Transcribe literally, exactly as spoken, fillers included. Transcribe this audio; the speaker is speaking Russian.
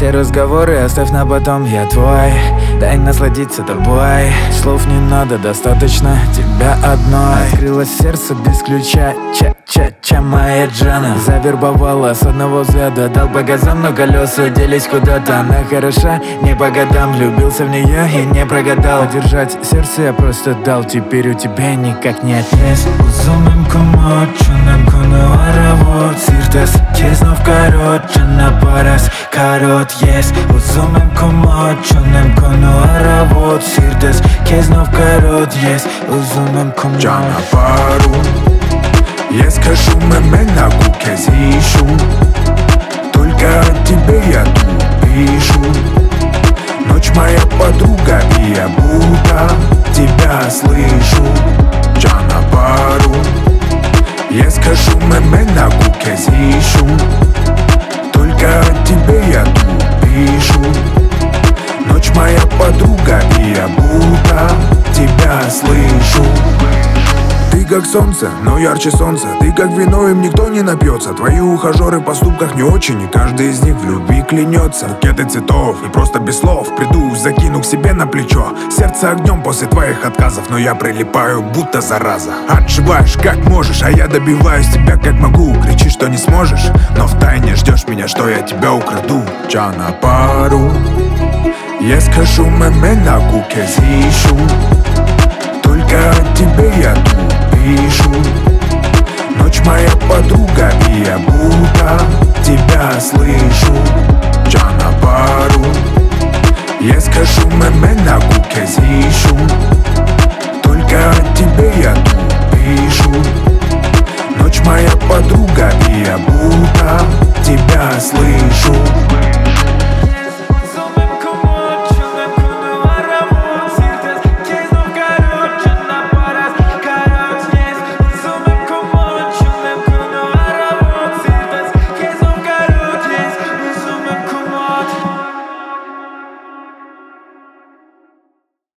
Все разговоры оставь на потом, я твой. Дай насладиться тобой. Слов не надо, достаточно тебя одной. Открылось сердце без ключа, ча-ча-ча, моя Джана. Завербовала с одного взгляда, дал по газам, но колеса делись куда-то. Она хороша, не по годам, влюбился в нее и не прогадал. Держать сердце я просто дал, теперь у тебя никак не отнес. Uzun kumoçunum konu aravot Sirtes keznov karot Jana paras karot yes Uzun kumoçunum konu aravot Sirtes keznov karot yes Uzun kumoçunum Jana paru Yes кашуме мена кукезишу Только о тебе я тут пишу Ночь моя подруга и я будто тебя слышу Jana paru Yes кашуме мена кукезишу Только о тебе я тут пишу Ночь моя подруга и я будто тебя слышу. Ты как солнце, но ярче солнца. Ты как вино, им никто не напьется. Твои ухажеры в поступках не очень, и каждый из них в любви клянется. Букеты цветов и просто без слов приду, закину к себе на плечо. Сердце огнем после твоих отказов, но я прилипаю, будто зараза. Отживаешь как можешь, а я добиваюсь тебя как могу. Кричишь, что не сможешь, но втайне ждешь меня, что я тебя украду. Jana paru Yes кашуме мена кукезишу Только о тебе я тут пишу Ночь моя подруга и я будто тебя слышу. Jana paru Yes кашуме мена кукезишу Только о тебе я тут пишу Ночь моя подруга и я будто тебя слышу.